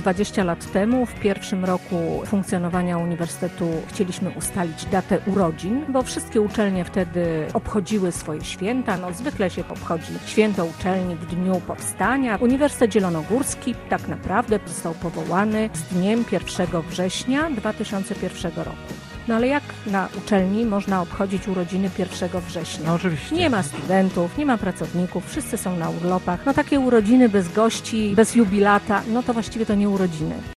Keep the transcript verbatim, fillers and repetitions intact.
dwadzieścia lat temu, w pierwszym roku funkcjonowania uniwersytetu, chcieliśmy ustalić datę urodzin, bo wszystkie uczelnie wtedy obchodziły swoje święta. No, zwykle się obchodzi święto uczelni w dniu powstania. Uniwersytet Zielonogórski tak naprawdę został powołany z dniem pierwszego września dwa tysiące pierwszego roku. No ale jak na uczelni można obchodzić urodziny pierwszego września? No oczywiście. Nie ma studentów, nie ma pracowników, wszyscy są na urlopach. No takie urodziny bez gości, bez jubilata, no to właściwie to nie urodziny.